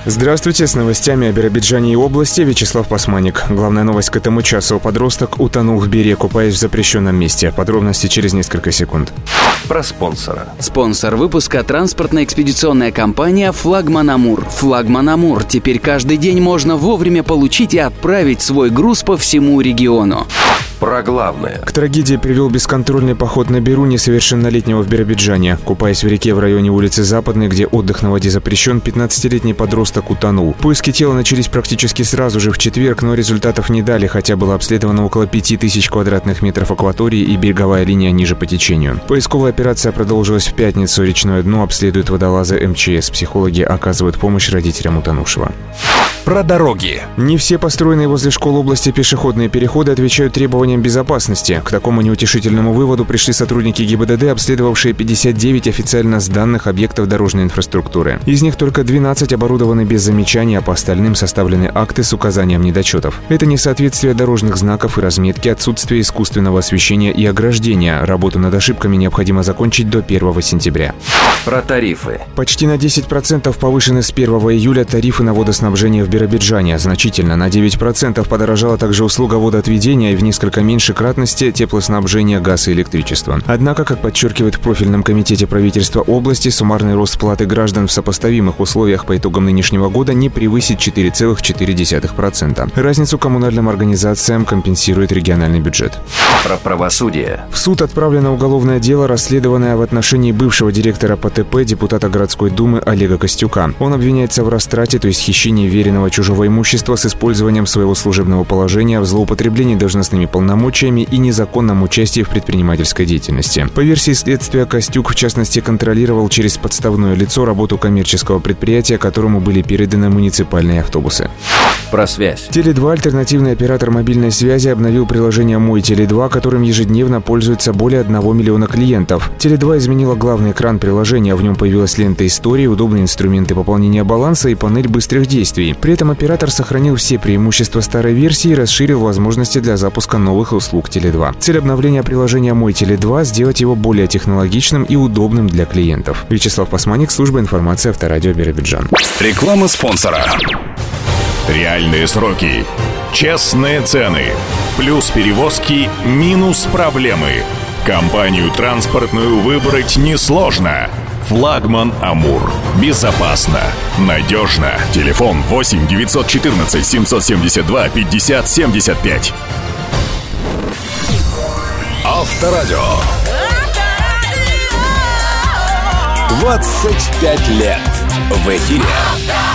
Здравствуйте, с новостями о Биробиджане и области Вячеслав Пасманик. Главная новость к этому часу. Подросток утонул в Бире, купаясь в запрещенном месте. Подробности через несколько секунд. Про спонсора. Спонсор выпуска – транспортно-экспедиционная компания «Флагман Амур». «Флагман Амур» теперь каждый день можно вовремя получить и отправить свой груз по всему региону. Про главное. К трагедии привел бесконтрольный поход на Биру несовершеннолетнего в Биробиджане. Купаясь в реке в районе улицы Западной, где отдых на воде запрещен, 15-летний подросток утонул. Поиски тела начались практически сразу же в четверг, но результатов не дали, хотя было обследовано около 5000 квадратных метров акватории и береговая линия ниже по течению. Поисковая операция продолжилась в пятницу. Речное дно обследуют водолазы МЧС. Психологи оказывают помощь родителям утонувшего. Про дороги. Не все построенные возле школ области пешеходные переходы отвечают требованиям безопасности. К такому неутешительному выводу пришли сотрудники ГИБДД, обследовавшие 59 официально сданных объектов дорожной инфраструктуры. Из них только 12 оборудованы без замечаний, а по остальным составлены акты с указанием недочетов. Это несоответствие дорожных знаков и разметки, отсутствие искусственного освещения и ограждения. Работу над ошибками необходимо закончить до 1 сентября. Про тарифы. Почти на 10% повышены с 1 июля тарифы на водоснабжение в Биробиджане. Значительно, на 9% подорожала также услуга водоотведения и в несколько меньшей кратности теплоснабжение, газ и электричество. Однако, как подчеркивают в профильном комитете правительства области, суммарный рост платы граждан в сопоставимых условиях по итогам нынешнего года не превысит 4,4%. Разницу коммунальным организациям компенсирует региональный бюджет. Про правосудие. В суд отправлено уголовное дело, расследованное в отношении бывшего директора ПТП, депутата городской думы Олега Костюка. Он обвиняется в растрате, то есть хищении веренного чужого имущества с использованием своего служебного положения, в злоупотреблении должностными полномочиями и незаконном участии в предпринимательской деятельности. По версии следствия, Костюк, в частности, контролировал через подставное лицо работу коммерческого предприятия, которому были переданы муниципальные автобусы. Про связь. Теле2, альтернативный оператор мобильной связи, обновил приложение «Мой Теле2», которым ежедневно пользуется более 1 миллиона клиентов. Теле2 изменила главный экран приложения, в нем появилась лента истории, удобные инструменты пополнения баланса и панель быстрых действий. При этом оператор сохранил все преимущества старой версии и расширил возможности для запуска новых услуг Теле2. Цель обновления приложения «Мой Теле2» – сделать его более технологичным и удобным для клиентов. Вячеслав Пасманик, служба информации Авторадио Биробиджан. Реклама спонсора. Реальные сроки, честные цены, плюс перевозки, минус проблемы. Компанию транспортную выбрать несложно. «Флагман Амур». Безопасно, надежно. Телефон 8 914 772 50 75. Авторадио. 25 лет в эфире.